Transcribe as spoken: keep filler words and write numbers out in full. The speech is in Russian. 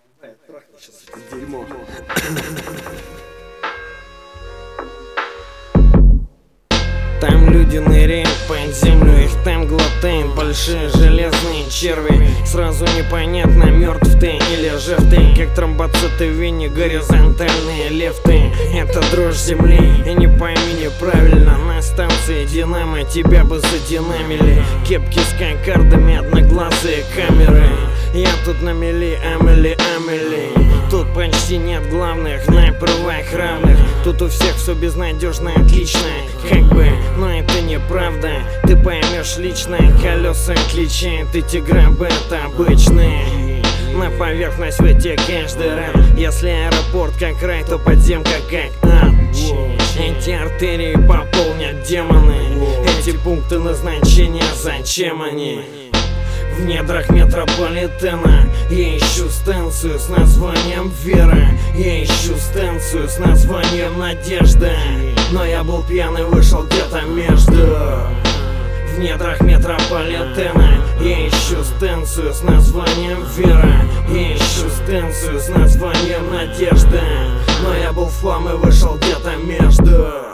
Сейчас это дерьмо. Там люди ныряют под землю, их там глотают большие железные черви. Сразу непонятно, мертв ты или жив ты, как тромбоциты в вене, горизонтальные лифты. Это дрожь земли, и не пойми неправильно, на станции Динамо тебя бы задинамили. Кепки с кокардами, одноглазые камеры. Я тут на мели, Амели, Амели. Тут почти нет главных, на правах равных. Тут у всех все безнадежно, отлично, как бы, но это неправда. Ты поймешь лично, колеса отличают эти гробы от обычные. На поверхность вытекаешь дыра. Если аэропорт как рай, то подземка как ад. Эти артерии пополнят демоны. Эти пункты назначения, зачем они? В недрах метрополитена я ищу станцию с названием Вера. Я ищу станцию с названием Надежда. Но я был пьяный, вышел где-то между. В недрах метрополитена я ищу станцию с названием Вера. Я ищу станцию с названием Надежда. Но я был в хлам и вышел где-то между.